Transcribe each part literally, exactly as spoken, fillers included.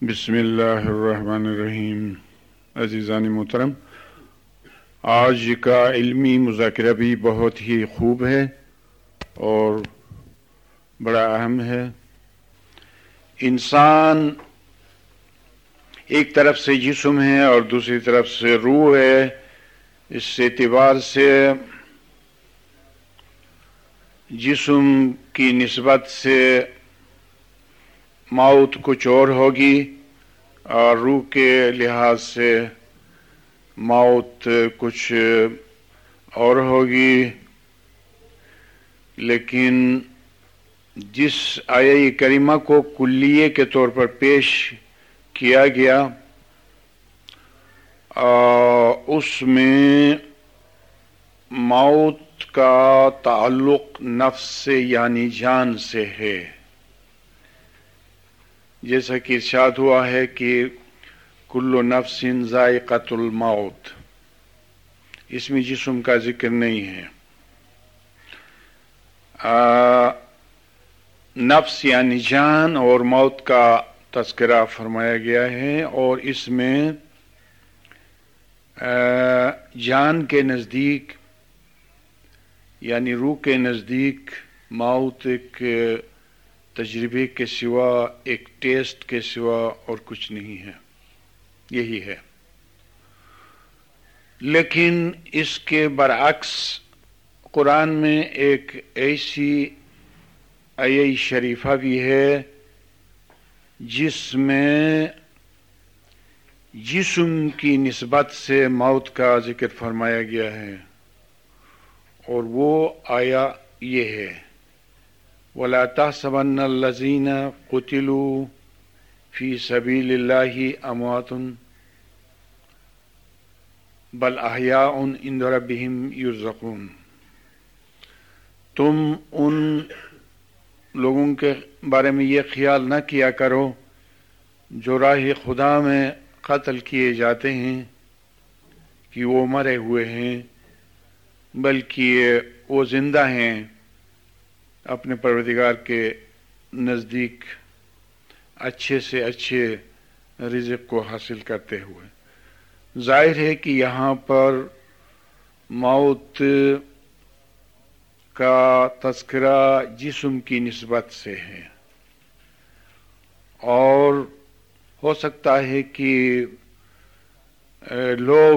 بسم اللہ الرحمن الرحیم۔ عزیزان محترم، آج کا علمی مذاکرہ بھی بہت ہی خوب ہے اور بڑا اہم ہے۔ انسان ایک طرف سے جسم ہے اور دوسری طرف سے روح ہے۔ اس اعتبار سے جسم کی نسبت سے موت کچھ اور ہوگی اور روح کے لحاظ سے موت کچھ اور ہوگی، لیکن جس آیہ کریمہ کو کلیے کے طور پر پیش کیا گیا اس میں موت کا تعلق نفس سے یعنی جان سے ہے، جیسا کہ ارشاد ہوا ہے کہ کل نفس ذائقۃ الموت۔ اس میں جسم کا ذکر نہیں ہے۔ آ, نفس یعنی جان اور موت کا تذکرہ فرمایا گیا ہے، اور اس میں آ, جان کے نزدیک یعنی روح کے نزدیک موت ایک تجربے کے سوا، ایک ٹیسٹ کے سوا اور کچھ نہیں ہے، یہی ہے۔ لیکن اس کے برعکس قرآن میں ایک ایسی آیہ شریفہ بھی ہے جس میں جسم کی نسبت سے موت کا ذکر فرمایا گیا ہے، اور وہ آیہ یہ ہے: وَلَا تَحْسَبَنَّ الَّذِينَ قُتِلُوا فِي سَبِيلِ اللَّهِ أَمْوَاتٌ بَلْ أَحْيَاءٌ عِندَ رَبِّهِمْ يُرْزَقُونَ۔ تم ان لوگوں کے بارے میں یہ خیال نہ کیا کرو جو راہ خدا میں قتل کیے جاتے ہیں کہ وہ مرے ہوئے ہیں، بلکہ وہ زندہ ہیں اپنے پروردگار کے نزدیک اچھے سے اچھے رزق کو حاصل کرتے ہوئے۔ ظاہر ہے کہ یہاں پر موت کا تذکرہ جسم کی نسبت سے ہے، اور ہو سکتا ہے کہ لوگ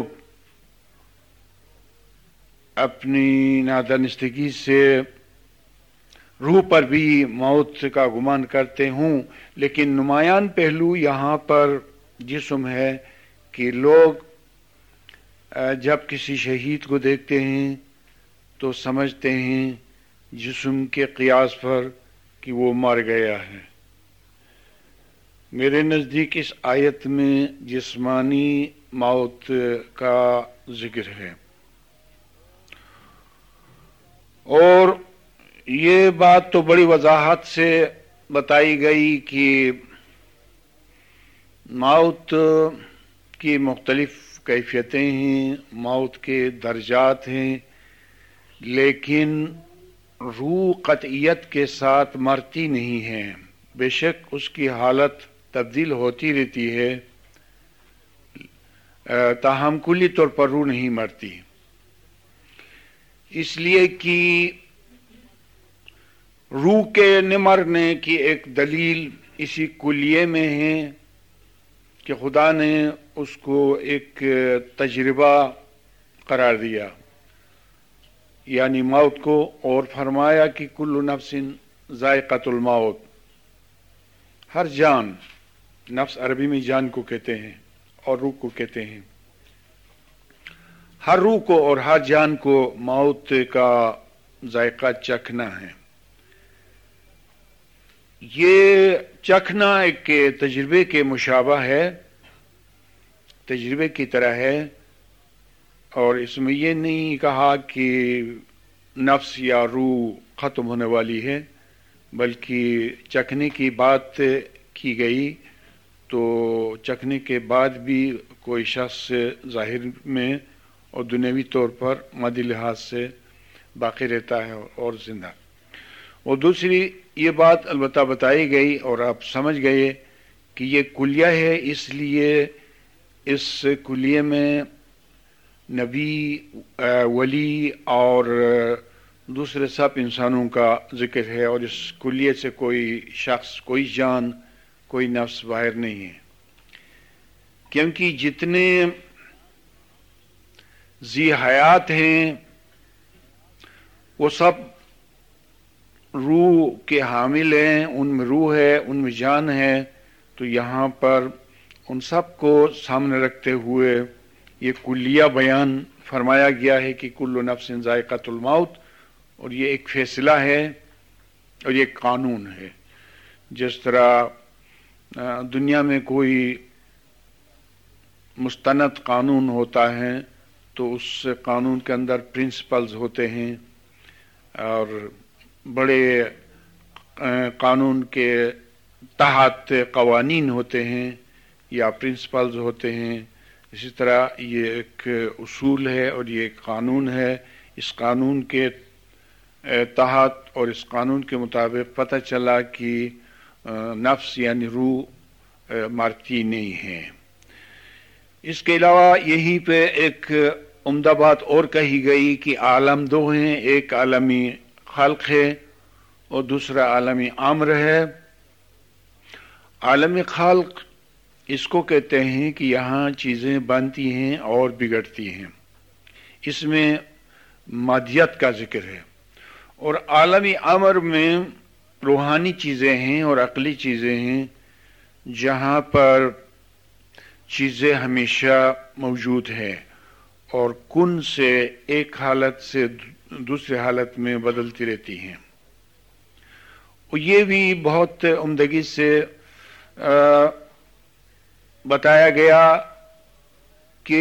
اپنی نادانستگی سے روح پر بھی موت کا گمان کرتے ہوں، لیکن نمایاں پہلو یہاں پر جسم ہے کہ لوگ جب کسی شہید کو دیکھتے ہیں تو سمجھتے ہیں جسم کے قیاس پر کہ وہ مر گیا ہے۔ میرے نزدیک اس آیت میں جسمانی موت کا ذکر ہے، اور یہ بات تو بڑی وضاحت سے بتائی گئی کہ موت کی مختلف کیفیتیں ہیں، موت کے درجات ہیں، لیکن روح قطعیت کے ساتھ مرتی نہیں ہے۔ بے شک اس کی حالت تبدیل ہوتی رہتی ہے، تاہم کلی طور پر روح نہیں مرتی، اس لیے کہ روح کے نہ مرنے کی ایک دلیل اسی کلیے میں ہے کہ خدا نے اس کو ایک تجربہ قرار دیا، یعنی موت کو، اور فرمایا کہ کل نفس ذائقۃ الموت۔ ہر جان، نفس عربی میں جان کو کہتے ہیں اور روح کو کہتے ہیں، ہر روح کو اور ہر جان کو موت کا ذائقہ چکھنا ہے۔ یہ چکھنا ایک تجربے کے مشابہ ہے، تجربے کی طرح ہے، اور اس میں یہ نہیں کہا کہ نفس یا روح ختم ہونے والی ہے، بلکہ چکھنے کی بات کی گئی، تو چکھنے کے بعد بھی کوئی شخص ظاہر میں اور دنیاوی طور پر مادی لحاظ سے باقی رہتا ہے اور زندہ۔ اور دوسری یہ بات البتہ بتائی گئی اور آپ سمجھ گئے کہ یہ کلیہ ہے، اس لیے اس کلیے میں نبی، ولی اور دوسرے سب انسانوں کا ذکر ہے، اور اس کلیے سے کوئی شخص، کوئی جان، کوئی نفس باہر نہیں ہے، کیونکہ جتنے ذی حیات ہیں وہ سب روح کے حامل ہیں، ان میں روح ہے، ان میں جان ہے۔ تو یہاں پر ان سب کو سامنے رکھتے ہوئے یہ کلیہ بیان فرمایا گیا ہے کہ کل نفس ذائقۃ الموت، اور یہ ایک فیصلہ ہے اور یہ ایک قانون ہے۔ جس طرح دنیا میں کوئی مستند قانون ہوتا ہے تو اس قانون کے اندر پرنسپلز ہوتے ہیں، اور بڑے قانون کے تحت قوانین ہوتے ہیں یا پرنسپلز ہوتے ہیں، اسی طرح یہ ایک اصول ہے اور یہ ایک قانون ہے۔ اس قانون کے تحت اور اس قانون کے مطابق پتہ چلا کہ نفس یعنی روح مرتی نہیں ہے۔ اس کے علاوہ یہیں پہ ایک عمدہ بات اور کہی گئی کہ عالم دو ہیں، ایک عالمی خلق ہے اور دوسرا عالمی امر ہے۔ عالمی خلق اس کو کہتے ہیں کہ یہاں چیزیں بنتی ہیں اور بگڑتی ہیں، اس میں مادیت کا ذکر ہے، اور عالمی امر میں روحانی چیزیں ہیں اور عقلی چیزیں ہیں، جہاں پر چیزیں ہمیشہ موجود ہیں اور کن سے ایک حالت سے دوسری حالت میں بدلتی رہتی ہیں۔ اور یہ بھی بہت عمدگی سے بتایا گیا کہ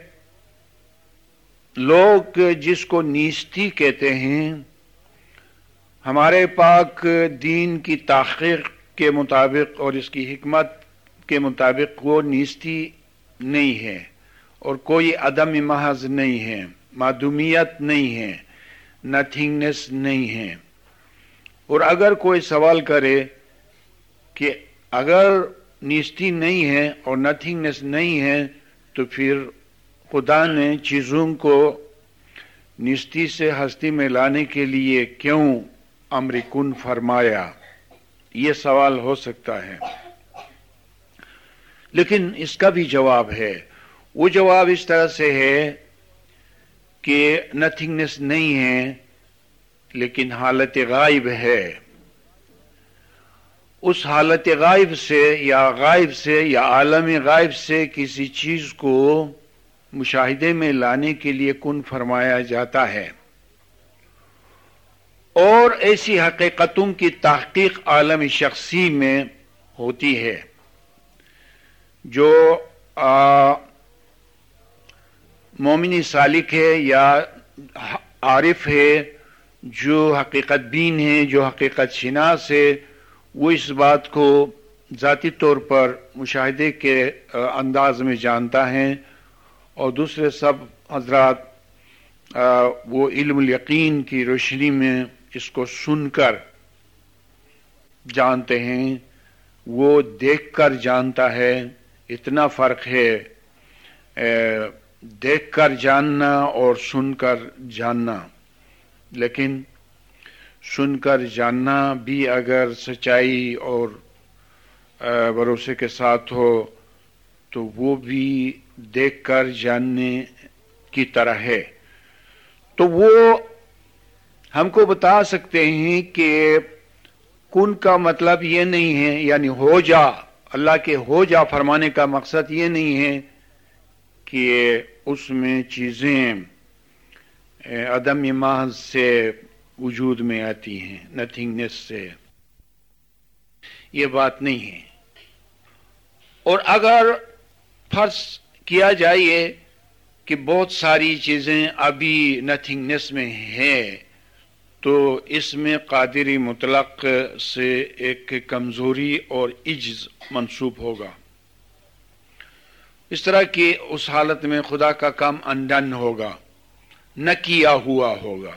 لوگ جس کو نیستی کہتے ہیں، ہمارے پاک دین کی تحقیق کے مطابق اور اس کی حکمت کے مطابق وہ نیستی نہیں ہے اور کوئی عدم محض نہیں ہے، معدومیت نہیں ہے، نتھنگنس نہیں ہے۔ اور اگر کوئی سوال کرے کہ اگر نیستی نہیں ہے اور نتھنگنس نہیں ہے تو پھر خدا نے چیزوں کو نیستی سے ہستی میں لانے کے لیے کیوں امر کن فرمایا، یہ سوال ہو سکتا ہے، لیکن اس کا بھی جواب ہے۔ وہ جواب اس طرح سے ہے کہ نتھنگنس نہیں ہے لیکن حالت غائب ہے۔ اس حالت غائب سے یا غائب سے یا عالم غائب سے کسی چیز کو مشاہدے میں لانے کے لیے کن فرمایا جاتا ہے، اور ایسی حقیقتوں کی تحقیق عالم شخصی میں ہوتی ہے۔ جو مومنی سالک ہے یا عارف ہے، جو حقیقت بین ہے، جو حقیقت شناس ہے، وہ اس بات کو ذاتی طور پر مشاہدے کے انداز میں جانتا ہے، اور دوسرے سب حضرات وہ علم الیقین کی روشنی میں اس کو سن کر جانتے ہیں، وہ دیکھ کر جانتا ہے۔ اتنا فرق ہے دیکھ کر جاننا اور سن کر جاننا، لیکن سن کر جاننا بھی اگر سچائی اور بھروسے کے ساتھ ہو تو وہ بھی دیکھ کر جاننے کی طرح ہے۔ تو وہ ہم کو بتا سکتے ہیں کہ کن کا مطلب یہ نہیں ہے یعنی ہو جا، اللہ کے ہو جا فرمانے کا مقصد یہ نہیں ہے کہ اس میں چیزیں عدم محض سے وجود میں آتی ہیں، نتھنگنس سے، یہ بات نہیں ہے۔ اور اگر فرض کیا جائے کہ بہت ساری چیزیں ابھی نتھنگنس میں ہیں تو اس میں قادری مطلق سے ایک کمزوری اور عجز منسوب ہوگا، اس طرح کہ اس حالت میں خدا کا کام انڈن ہوگا، نہ کیا ہوا ہوگا۔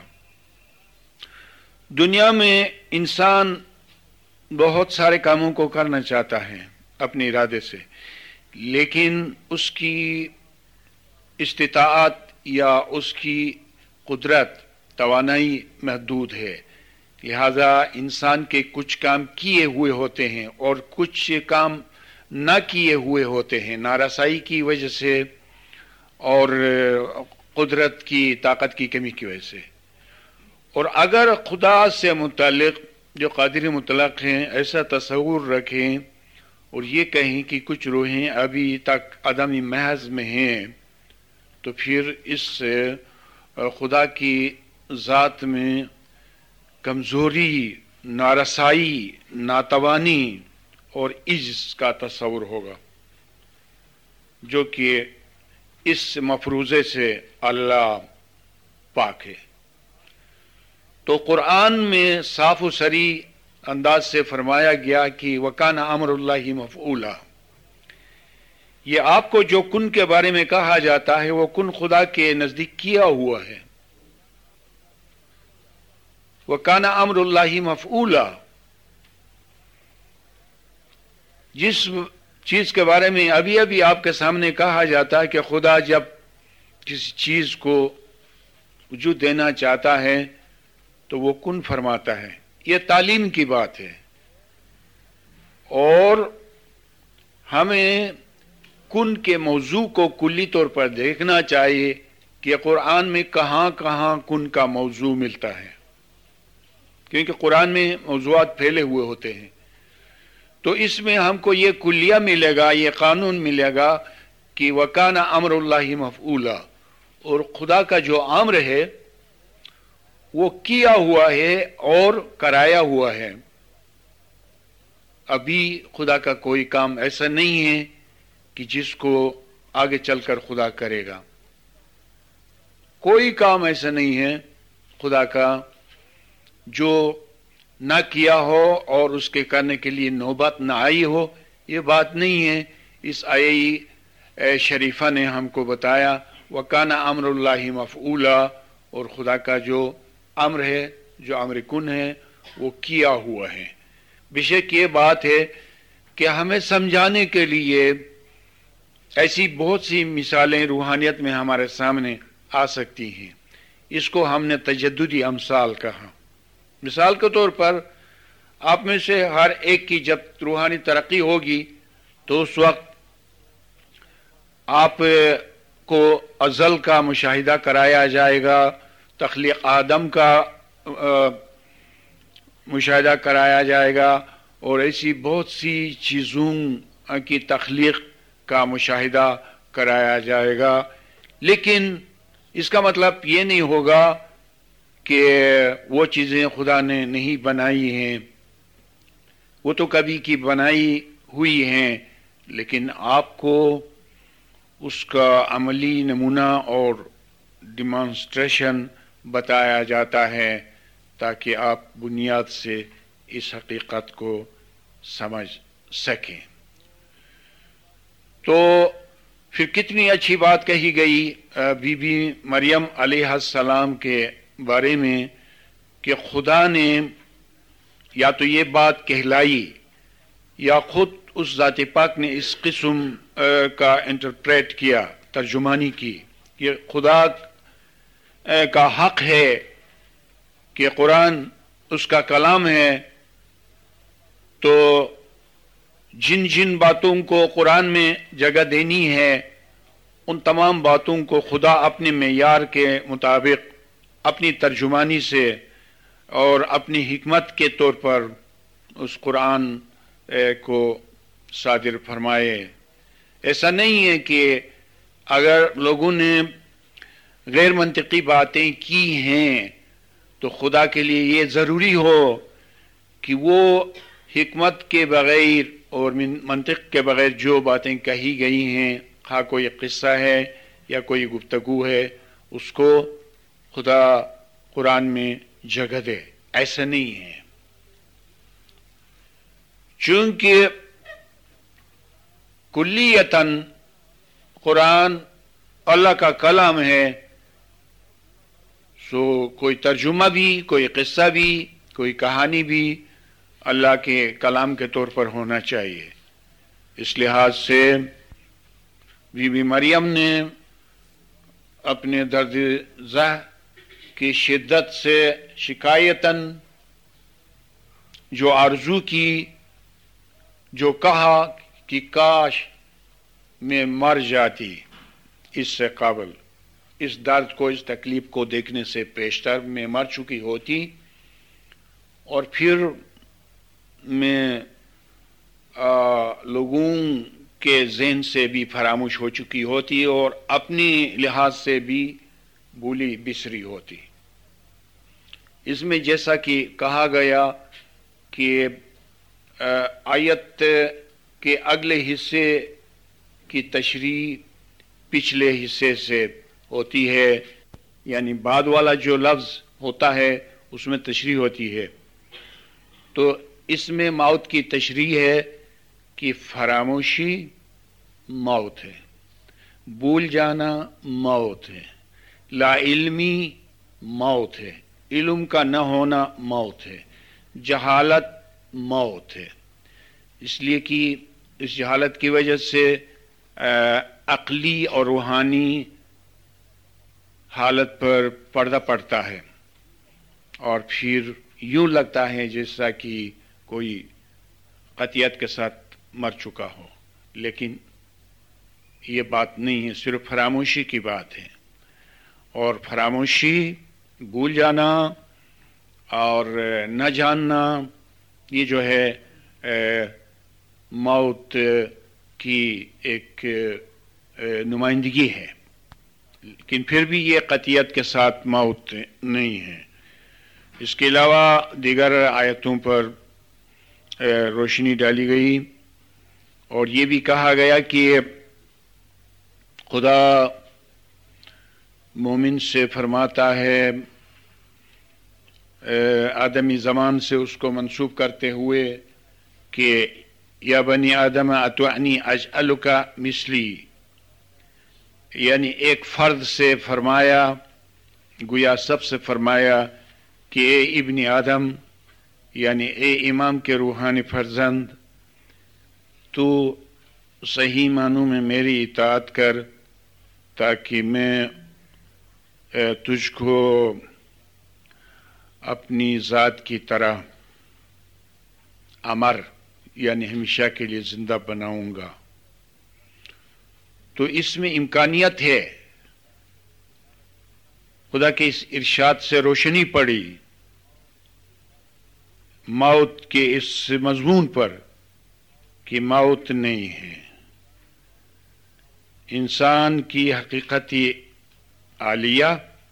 دنیا میں انسان بہت سارے کاموں کو کرنا چاہتا ہے، اپنے ارادے سے، لیکن اس کی استطاعت یا اس کی قدرت توانائی محدود ہے، لہذا انسان کے کچھ کام کیے ہوئے ہوتے ہیں اور کچھ کام نہ کیے ہوئے ہوتے ہیں، نارسائی کی وجہ سے اور قدرت کی طاقت کی کمی کی وجہ سے۔ اور اگر خدا سے متعلق جو قادر مطلق ہیں ایسا تصور رکھیں اور یہ کہیں کہ کچھ روحیں ابھی تک عدم محض میں ہیں، تو پھر اس سے خدا کی ذات میں کمزوری، نارسائی، ناتوانی اور عجز کا تصور ہوگا، جو کہ اس مفروضے سے اللہ پاک ہے۔ تو قرآن میں صاف و صریح انداز سے فرمایا گیا کہ وَكَانَ أَمْرُ اللَّهِ مَفْعُولًا، یہ آپ کو جو کن کے بارے میں کہا جاتا ہے وہ کن خدا کے نزدیک کیا ہوا ہے۔ وَكَانَ أَمْرُ اللَّهِ مَفْعُولًا، جس چیز کے بارے میں ابھی ابھی آپ کے سامنے کہا جاتا ہے کہ خدا جب کسی چیز کو وجود دینا چاہتا ہے تو وہ کن فرماتا ہے، یہ تعلیم کی بات ہے۔ اور ہمیں کن کے موضوع کو کلی طور پر دیکھنا چاہیے کہ قرآن میں کہاں کہاں کن کا موضوع ملتا ہے، کیونکہ قرآن میں موضوعات پھیلے ہوئے ہوتے ہیں۔ تو اس میں ہم کو یہ کلیہ ملے گا، یہ قانون ملے گا کہ وَكَانَ أَمْرُ اللَّهِ مَفْعُولًا، اور خدا کا جو امر ہے وہ کیا ہوا ہے اور کرایا ہوا ہے۔ ابھی خدا کا کوئی کام ایسا نہیں ہے کہ جس کو آگے چل کر خدا کرے گا، کوئی کام ایسا نہیں ہے خدا کا جو نہ کیا ہو اور اس کے کرنے کے لیے نوبت نہ آئی ہو، یہ بات نہیں ہے۔ اس آیہ شریفہ نے ہم کو بتایا وَكَانَ أَمْرُ اللَّهِ مَفْعُولًا، اور خدا کا جو امر ہے، جو امر کن ہے، وہ کیا ہوا ہے۔ بیشک یہ بات ہے کہ ہمیں سمجھانے کے لیے ایسی بہت سی مثالیں روحانیت میں ہمارے سامنے آ سکتی ہیں۔ اس کو ہم نے تجددی امثال کہا۔ مثال کے طور پر آپ میں سے ہر ایک کی جب روحانی ترقی ہوگی تو اس وقت آپ کو ازل کا مشاہدہ کرایا جائے گا، تخلیق آدم کا مشاہدہ کرایا جائے گا، اور ایسی بہت سی چیزوں کی تخلیق کا مشاہدہ کرایا جائے گا۔ لیکن اس کا مطلب یہ نہیں ہوگا کہ وہ چیزیں خدا نے نہیں بنائی ہیں، وہ تو کبھی کی بنائی ہوئی ہیں، لیکن آپ کو اس کا عملی نمونہ اور ڈیمانسٹریشن بتایا جاتا ہے تاکہ آپ بنیاد سے اس حقیقت کو سمجھ سکیں۔ تو پھر کتنی اچھی بات کہی گئی بی بی مریم علیہ السلام کے بارے میں کہ خدا نے یا تو یہ بات کہلائی یا خود اس ذات پاک نے اس قسم کا انٹرپریٹ کیا، ترجمانی کی، کہ خدا کا حق ہے کہ قرآن اس کا کلام ہے، تو جن جن باتوں کو قرآن میں جگہ دینی ہے ان تمام باتوں کو خدا اپنے معیار کے مطابق اپنی ترجمانی سے اور اپنی حکمت کے طور پر اس قرآن کو صادر فرمائے۔ ایسا نہیں ہے کہ اگر لوگوں نے غیر منطقی باتیں کی ہیں تو خدا کے لیے یہ ضروری ہو کہ وہ حکمت کے بغیر اور منطق کے بغیر جو باتیں کہی گئی ہیں، خواہ کوئی قصہ ہے یا کوئی گفتگو ہے، اس کو خدا قرآن میں جگہ دے، ایسا نہیں ہے۔ چونکہ کلیتاً قرآن اللہ کا کلام ہے، سو کوئی ترجمہ بھی، کوئی قصہ بھی، کوئی کہانی بھی اللہ کے کلام کے طور پر ہونا چاہیے۔ اس لحاظ سے بی بی مریم نے اپنے درد ذہ کی شدت سے شکایتاً جو آرزو کی، جو کہا کہ کاش میں مر جاتی اس سے قبل، اس درد کو، اس تکلیف کو دیکھنے سے پیشتر میں مر چکی ہوتی، اور پھر میں لوگوں کے ذہن سے بھی فراموش ہو چکی ہوتی اور اپنی لحاظ سے بھی بھولی بسری ہوتی۔ اس میں جیسا کہ کہا گیا کہ آیت کے اگلے حصے کی تشریح پچھلے حصے سے ہوتی ہے، یعنی بعد والا جو لفظ ہوتا ہے اس میں تشریح ہوتی ہے۔ تو اس میں موت کی تشریح ہے کہ فراموشی موت ہے، بھول جانا موت ہے، لا علمی موت ہے، علم کا نہ ہونا موت ہے، جہالت موت ہے۔ اس لیے کہ اس جہالت کی وجہ سے عقلی اور روحانی حالت پر پردہ پڑتا ہے، اور پھر یوں لگتا ہے جیسا کہ کوئی قطعیت کے ساتھ مر چکا ہو، لیکن یہ بات نہیں ہے، صرف فراموشی کی بات ہے۔ اور فراموشی، بھول جانا اور نہ جاننا، یہ جو ہے موت کی ایک نمائندگی ہے، لیکن پھر بھی یہ قطعیت کے ساتھ موت نہیں ہے۔ اس کے علاوہ دیگر آیتوں پر روشنی ڈالی گئی، اور یہ بھی کہا گیا کہ خدا مومن سے فرماتا ہے، آدمی زمان سے اس کو منسوب کرتے ہوئے کہ یا بنی آدم اتعنی اجعلک مثلی، یعنی ایک فرد سے فرمایا، گویا سب سے فرمایا کہ اے ابن آدم، یعنی اے امام کے روحانی فرزند، تو صحیح معنوں میں میری اطاعت کر تاکہ میں تجھ کو اپنی ذات کی طرح امر، یعنی ہمیشہ کے لیے زندہ بناؤں گا۔ تو اس میں امکانیت ہے، خدا کے اس ارشاد سے روشنی پڑی موت کے اس مضمون پر کہ موت نہیں ہے۔ انسان کی حقیقتی عالیہ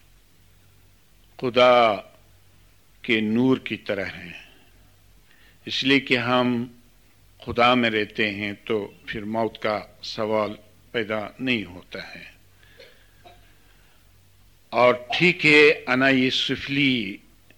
خدا کے نور کی طرح ہیں، اس لیے کہ ہم خدا میں رہتے ہیں تو پھر موت کا سوال پیدا نہیں ہوتا ہے۔ اور ٹھیک ہے، انا یہ سفلی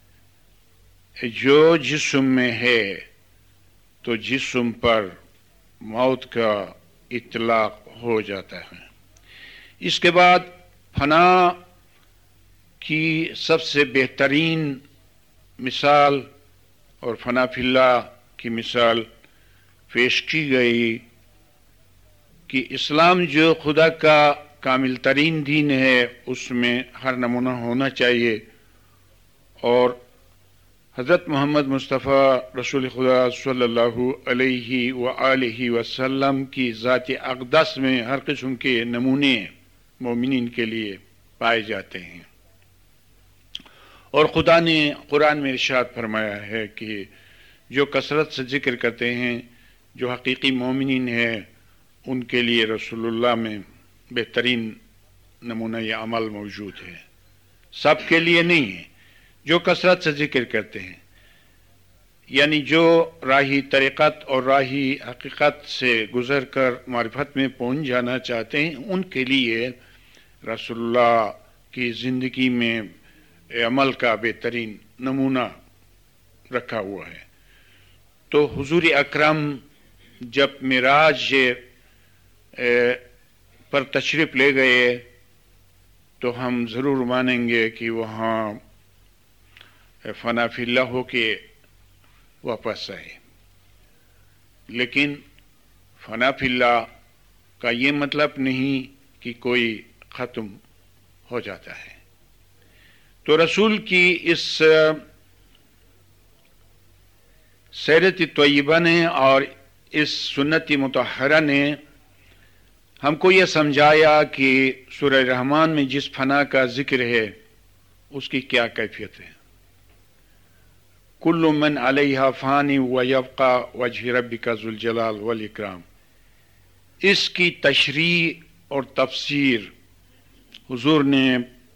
جو جسم میں ہے تو جسم پر موت کا اطلاق ہو جاتا ہے۔ اس کے بعد فنا کی سب سے بہترین مثال اور فنا فی اللہ کی مثال پیش کی گئی کہ اسلام جو خدا کا کامل ترین دین ہے، اس میں ہر نمونہ ہونا چاہیے، اور حضرت محمد مصطفیٰ رسول خدا صلی اللہ علیہ وآلہ وسلم کی ذات اقدس میں ہر قسم کے نمونے مومنین کے لیے پائے جاتے ہیں۔ اور خدا نے قرآن میں ارشاد فرمایا ہے کہ جو کثرت سے ذکر کرتے ہیں، جو حقیقی مومنین ہیں، ان کے لیے رسول اللہ میں بہترین نمونہ یہ عمل موجود ہے۔ سب کے لیے نہیں ہے، جو کثرت سے ذکر کرتے ہیں، یعنی جو راہی طریقت اور راہی حقیقت سے گزر کر معرفت میں پہنچ جانا چاہتے ہیں، ان کے لیے رسول اللہ کی زندگی میں عمل کا بہترین نمونہ رکھا ہوا ہے۔ تو حضور اکرم جب معراج پر تشریف لے گئے تو ہم ضرور مانیں گے کہ وہاں فنا فی اللہ ہو کے واپس آئے، لیکن فنا فی اللہ کا یہ مطلب نہیں کہ کوئی ختم ہو جاتا ہے۔ تو رسول کی اس سیرت طیبہ نے اور اس سنت مطہرہ نے ہم کو یہ سمجھایا کہ سورہ رحمان میں جس فنا کا ذکر ہے اس کی کیا کیفیت ہے۔ کل من علیہا فانی ویبقی وجہ ربک ذو الجلال والاکرام، اس کی تشریح اور تفسیر حضور نے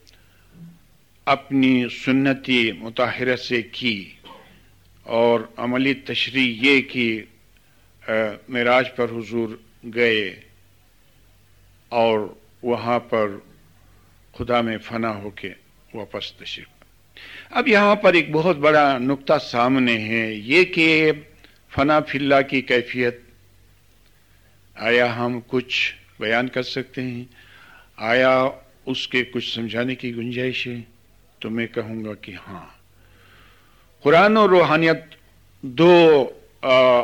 اپنی سنتی مطہرہ سے کی، اور عملی تشریح یہ کہ معراج پر حضور گئے اور وہاں پر خدا میں فنا ہو کے واپس تشریف۔ اب یہاں پر ایک بہت بڑا نقطہ سامنے ہے، یہ کہ فنا فی اللہ کی کیفیت آیا ہم کچھ بیان کر سکتے ہیں؟ آیا اس کے کچھ سمجھانے کی گنجائش ہے؟ تو میں کہوں گا کہ ہاں، قرآن اور روحانیت دو آ,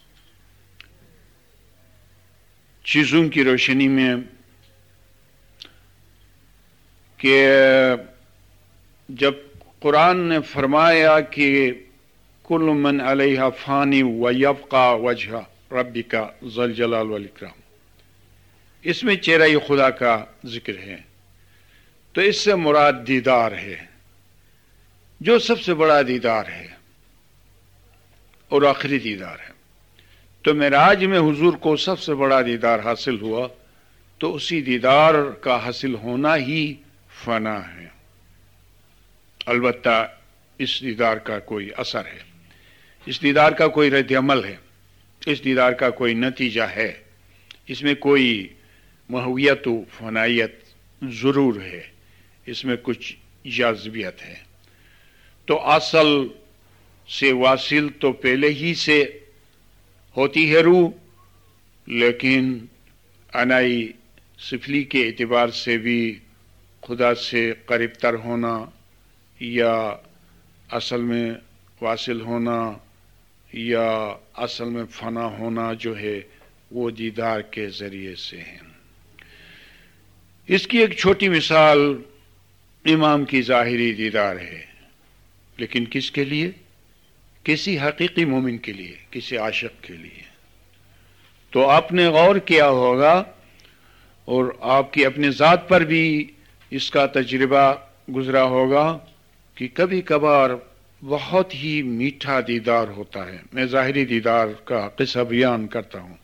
چیزوں کی روشنی میں کہ جب قرآن نے فرمایا کہ کل من علیہا فانی ویبقی وجہ ربک ذو الجلال والاکرام، اس میں چہرہ خدا کا ذکر ہے، تو اس سے مراد دیدار ہے، جو سب سے بڑا دیدار ہے اور آخری دیدار ہے۔ تو معراج میں حضور کو سب سے بڑا دیدار حاصل ہوا، تو اسی دیدار کا حاصل ہونا ہی فنا ہے۔ البتہ اس دیدار کا کوئی اثر ہے، اس دیدار کا کوئی رد عمل ہے، اس دیدار کا کوئی نتیجہ ہے، اس میں کوئی محویت و فنائیت ضرور ہے، اس میں کچھ جاذبیت ہے۔ تو اصل سے واصل تو پہلے ہی سے ہوتی ہے روح، لیکن عنائی سفلی کے اعتبار سے بھی خدا سے قریب تر ہونا یا اصل میں واصل ہونا یا اصل میں فنا ہونا جو ہے وہ دیدار کے ذریعے سے ہے۔ اس کی ایک چھوٹی مثال امام کی ظاہری دیدار ہے، لیکن کس کے لیے؟ کسی حقیقی مومن کے لیے، کسی عاشق کے لیے۔ تو آپ نے غور کیا ہوگا اور آپ کی اپنے ذات پر بھی اس کا تجربہ گزرا ہوگا کہ کبھی کبھار بہت ہی میٹھا دیدار ہوتا ہے۔ میں ظاہری دیدار کا قصہ بیان کرتا ہوں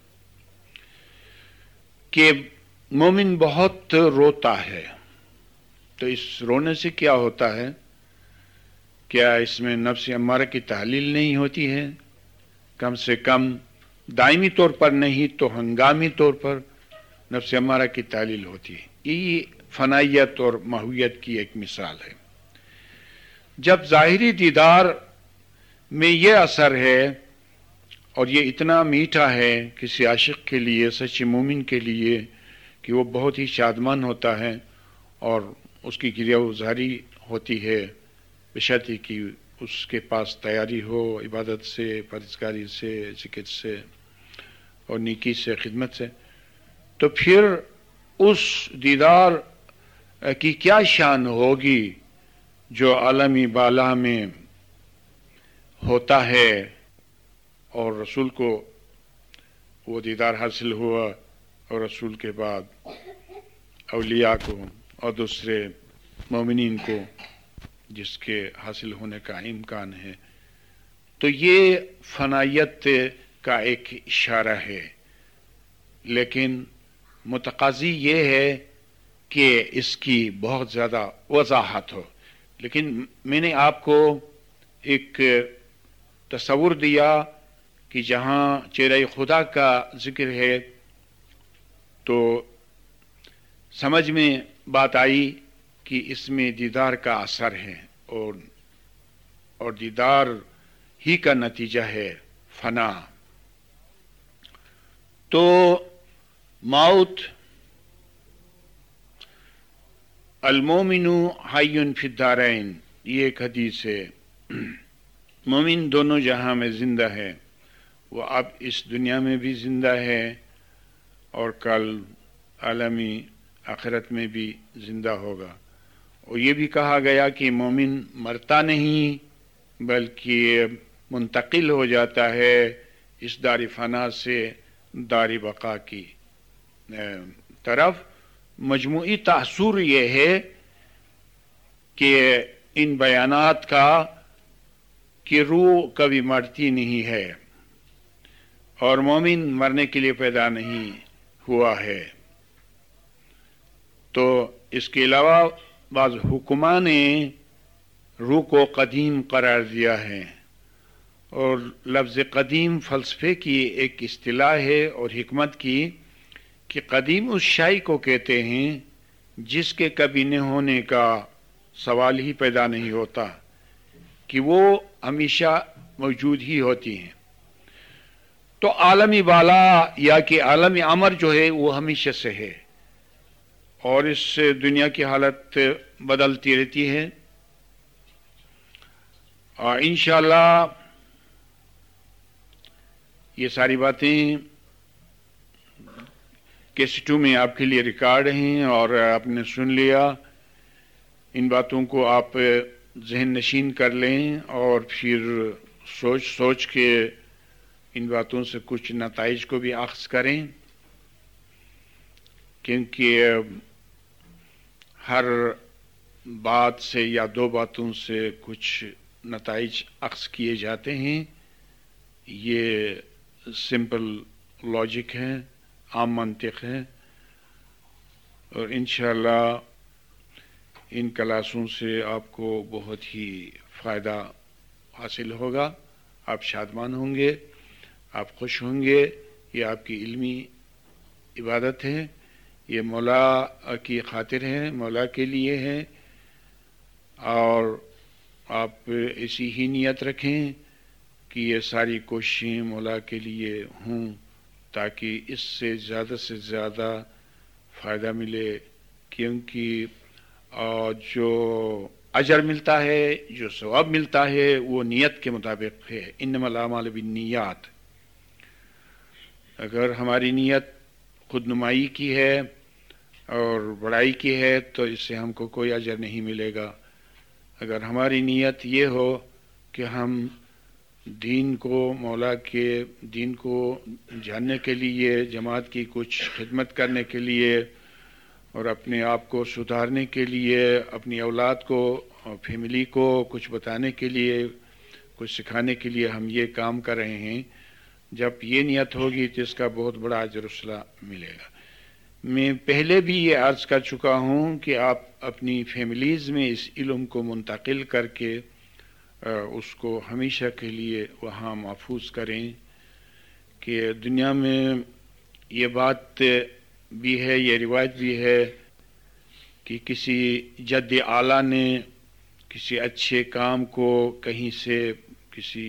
کہ مومن بہت روتا ہے، تو اس رونے سے کیا ہوتا ہے؟ کیا اس میں نفس امارہ کی تحلیل نہیں ہوتی ہے؟ کم سے کم دائمی طور پر نہیں تو ہنگامی طور پر نفس امارہ کی تحلیل ہوتی ہے۔ یہ فنائیت اور محویت کی ایک مثال ہے۔ جب ظاہری دیدار میں یہ اثر ہے اور یہ اتنا میٹھا ہے کسی عاشق کے لیے، سچے مومن کے لیے، کہ وہ بہت ہی شادمان ہوتا ہے اور اس کی گریہ وزاری ہوتی ہے، بشرطے کہ اس کے پاس تیاری ہو عبادت سے، پرہیزگاری سے، ذکر سے اور نیکی سے، خدمت سے، تو پھر اس دیدار کی کیا شان ہوگی جو عالمی بالا میں ہوتا ہے۔ اور رسول کو وہ دیدار حاصل ہوا، اور رسول کے بعد اولیاء کو اور دوسرے مومنین کو جس کے حاصل ہونے کا امکان ہے، تو یہ فنائیت کا ایک اشارہ ہے۔ لیکن متقاضی یہ ہے کہ اس کی بہت زیادہ وضاحت ہو۔ لیکن میں نے آپ کو ایک تصور دیا کہ جہاں چہرہ خدا کا ذکر ہے تو سمجھ میں بات آئی کہ اس میں دیدار کا اثر ہے، اور اور دیدار ہی کا نتیجہ ہے فنا۔ تو موت، المومن حی فی الدارین، یہ ایک حدیث ہے۔ مومن دونوں جہاں میں زندہ ہے، وہ اب اس دنیا میں بھی زندہ ہے اور کل عالمی آخرت میں بھی زندہ ہوگا۔ اور یہ بھی کہا گیا کہ مومن مرتا نہیں بلکہ منتقل ہو جاتا ہے اس دار فنا سے دار بقا کی طرف۔ مجموعی تاثر یہ ہے کہ ان بیانات کا کہ روح کبھی مرتی نہیں ہے اور مومن مرنے کے لیے پیدا نہیں ہوا ہے۔ تو اس کے علاوہ بعض حکماء نے روح کو قدیم قرار دیا ہے، اور لفظ قدیم فلسفے کی ایک اصطلاح ہے اور حکمت کی کہ قدیم اس شے کو کہتے ہیں جس کے کبھی نہ ہونے کا سوال ہی پیدا نہیں ہوتا، کہ وہ ہمیشہ موجود ہی ہوتی ہیں۔ تو عالمی بالا یا کہ عالمی امر جو ہے وہ ہمیشہ سے ہے، اور اس دنیا کی حالت بدلتی رہتی ہے، اور انشاءاللہ یہ ساری باتیں کیسٹوں میں آپ کے لیے ریکارڈ ہیں اور آپ نے سن لیا۔ ان باتوں کو آپ ذہن نشین کر لیں اور پھر سوچ سوچ کے ان باتوں سے کچھ نتائج کو بھی اخذ کریں، کیونکہ ہر بات سے یا دو باتوں سے کچھ نتائج اخذ کیے جاتے ہیں۔ یہ سمپل لاجک ہے، عام منطق ہے، اور انشاءاللہ ان کلاسوں سے آپ کو بہت ہی فائدہ حاصل ہوگا، آپ شادمان ہوں گے، آپ خوش ہوں گے۔ یہ آپ کی علمی عبادت ہے، یہ مولا کی خاطر ہے، مولا کے لیے ہے، اور آپ ایسی ہی نیت رکھیں کہ یہ ساری کوششیں مولا کے لیے ہوں، تاکہ اس سے زیادہ سے زیادہ فائدہ ملے، کیونکہ جو اجر ملتا ہے، جو ثواب ملتا ہے، وہ نیت کے مطابق ہے۔ انما الاعمال بالنیات۔ اگر ہماری نیت خود نمائی کی ہے اور بڑائی کی ہے تو اس سے ہم کو کوئی اجر نہیں ملے گا۔ اگر ہماری نیت یہ ہو کہ ہم دین کو، مولا کے دین کو جاننے کے لیے، جماعت کی کچھ خدمت کرنے کے لیے اور اپنے آپ کو سدھارنے کے لیے، اپنی اولاد کو، فیملی کو کچھ بتانے کے لیے، کچھ سکھانے کے لیے ہم یہ کام کر رہے ہیں، جب یہ نیت ہوگی تو اس کا بہت بڑا اجر و ثواب ملے گا۔ میں پہلے بھی یہ عرض کر چکا ہوں کہ آپ اپنی فیملیز میں اس علم کو منتقل کر کے اس کو ہمیشہ کے لیے وہاں محفوظ کریں، کہ دنیا میں یہ بات بھی ہے، یہ روایت بھی ہے کہ کسی جد اعلیٰ نے کسی اچھے کام کو کہیں سے، کسی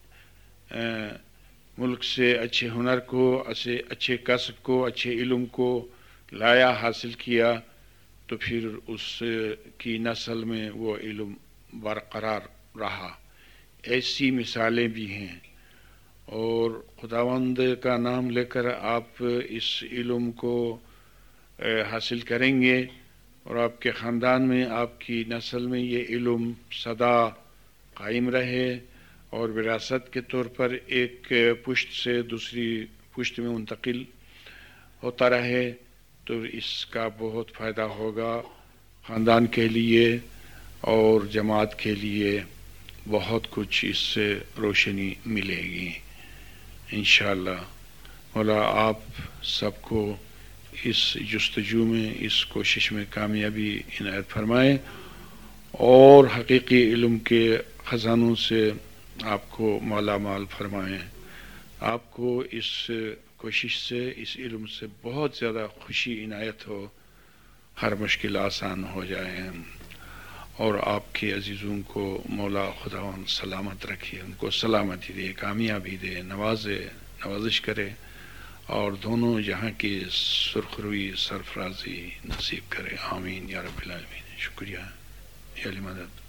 ملک سے اچھے ہنر کو، اچھے کسب کو، اچھے علم کو لایا، حاصل کیا، تو پھر اس کی نسل میں وہ علم برقرار رہا۔ ایسی مثالیں بھی ہیں، اور خداوند کا نام لے کر آپ اس علم کو حاصل کریں گے، اور آپ کے خاندان میں، آپ کی نسل میں یہ علم سدا قائم رہے اور وراثت کے طور پر ایک پشت سے دوسری پشت میں منتقل ہوتا رہے، تو اس کا بہت فائدہ ہوگا خاندان کے لیے اور جماعت کے لیے، بہت کچھ اس سے روشنی ملے گی انشاءاللہ۔ مولا آپ سب کو اس جستجو میں، اس کوشش میں کامیابی عنایت فرمائے، اور حقیقی علم کے خزانوں سے آپ کو مالا مال فرمائیں۔ آپ کو اس کوشش سے، اس علم سے بہت زیادہ خوشی عنایت ہو، ہر مشکل آسان ہو جائے، اور آپ کے عزیزوں کو مولا خداوند سلامت رکھے، ان کو سلامتی دے، کامیابی دے، نوازے، نوازش کرے، اور دونوں جہاں کی سرخ روئی، سرفرازی نصیب کرے۔ آمین یا رب العالمین۔ شکریہ یا علی مدد۔